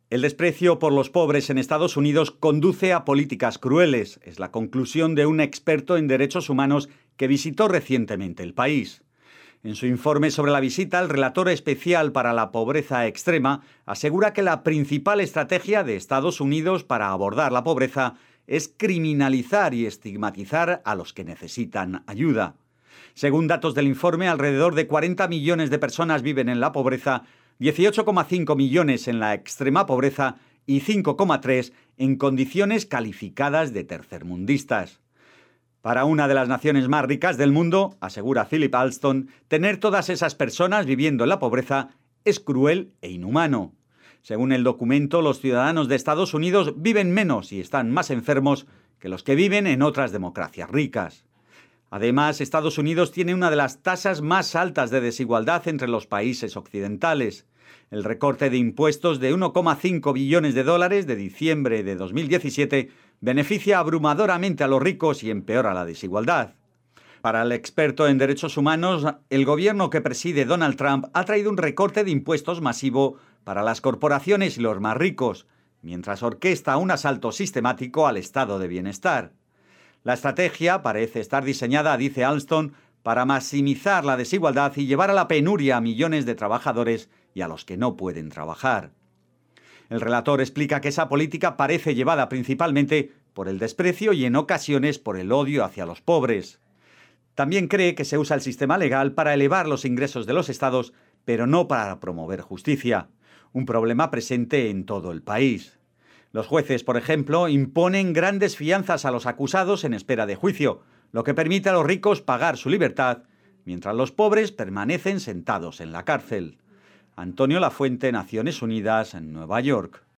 El desprecio por los pobres en Estados Unidos conduce a políticas crueles. Es la conclusión de un experto en derechos humanos que visitó recientemente el país. En su informe sobre la visita, el relator especial para la pobreza extrema asegura que la principal estrategia de Estados Unidos para abordar la pobreza es criminalizar y estigmatizar a los que necesitan ayuda. Según datos del informe, alrededor de 40 millones de personas viven en la pobreza, 18,5 millones en la extrema pobreza y 5,3 en condiciones calificadas de tercermundistas. Para una de las naciones más ricas del mundo, asegura Philip Alston, tener todas esas personas viviendo en la pobreza es cruel e inhumano. Según el documento, los ciudadanos de Estados Unidos viven menos y están más enfermos que los que viven en otras democracias ricas. Además, Estados Unidos tiene una de las tasas más altas de desigualdad entre los países occidentales. El recorte de impuestos de 1,5 billones de dólares de diciembre de 2017 beneficia abrumadoramente a los ricos y empeora la desigualdad. Para el experto en derechos humanos, el gobierno que preside Donald Trump ha traído un recorte de impuestos masivo para las corporaciones y los más ricos, mientras orquesta un asalto sistemático al estado de bienestar. La estrategia parece estar diseñada, dice Alston, para maximizar la desigualdad y llevar a la penuria a millones de trabajadores y a los que no pueden trabajar. El relator explica que esa política parece llevada principalmente por el desprecio y en ocasiones por el odio hacia los pobres. También cree que se usa el sistema legal para elevar los ingresos de los estados, pero no para promover justicia, un problema presente en todo el país. Los jueces, por ejemplo, imponen grandes fianzas a los acusados en espera de juicio, lo que permite a los ricos pagar su libertad, mientras los pobres permanecen sentados en la cárcel. Antonio Lafuente, Naciones Unidas, en Nueva York.